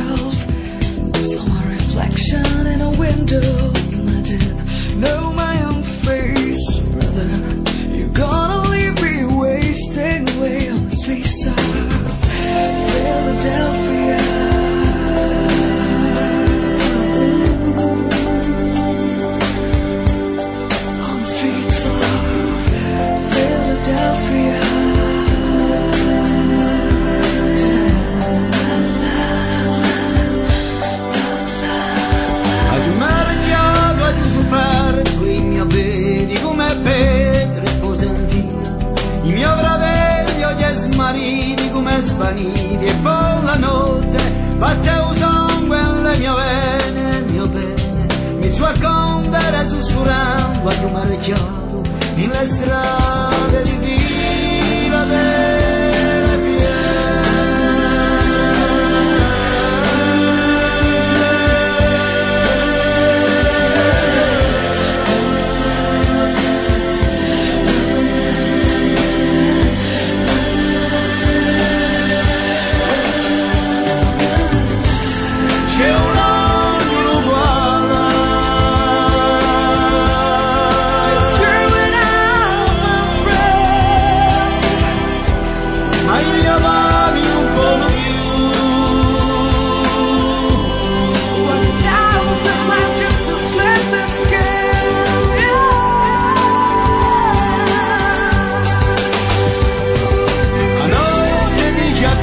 myself. Saw my reflection in a window, and I didn't know my own face. Brother, you're gonna leave me wasting away on the streets of Philadelphia. On the streets of Philadelphia. Vedi come Petro e Cosentina, il mio braveglio gli smarriti come svaniti, e poi la notte batte un sangue nelle mie vene, il mio bene mi sua condere sussurrando a più marchiato nelle strade di Philadelphia.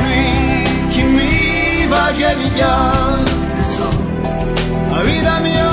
La vida mía